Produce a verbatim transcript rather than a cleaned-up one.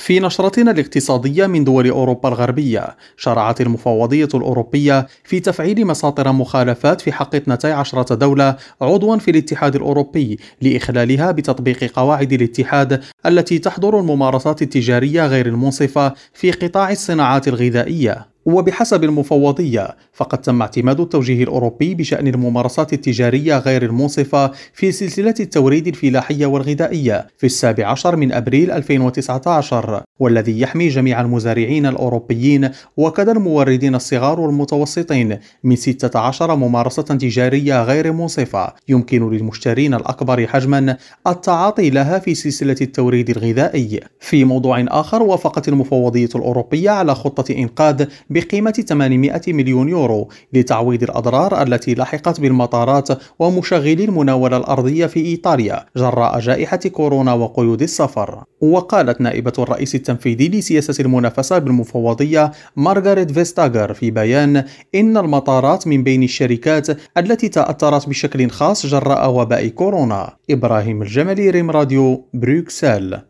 في نشرتنا الاقتصادية من دول أوروبا الغربية، شرعت المفوضية الأوروبية في تفعيل مساطر مخالفات في حق اثنتي عشرة دولة عضوا في الاتحاد الأوروبي لإخلالها بتطبيق قواعد الاتحاد التي تحظر الممارسات التجارية غير المنصفة في قطاع الصناعات الغذائية. وبحسب المفوضية فقد تم اعتماد التوجيه الأوروبي بشأن الممارسات التجارية غير المنصفة في سلسلة التوريد الفلاحية والغذائية في السابع عشر من أبريل ألفين وتسعة عشر، والذي يحمي جميع المزارعين الأوروبيين وكذا الموردين الصغار والمتوسطين من ستة عشر ممارسة تجارية غير منصفة يمكن للمشترين الأكبر حجما التعاطي لها في سلسلة التوريد الغذائي. في موضوع آخر، وافقت المفوضية الأوروبية على خطة إنقاذ بقيمة ثمانمائة مليون يورو لتعويض الأضرار التي لحقت بالمطارات ومشغلي المناولة الأرضية في إيطاليا جراء جائحة كورونا وقيود السفر. وقالت نائبة الرئيس التنفيذي لسياسة المنافسة بالمفوضية مارغاريت فيستاغر في بيان إن المطارات من بين الشركات التي تأثرت بشكل خاص جراء وباء كورونا. إبراهيم الجملي، ريم راديو، بروكسل.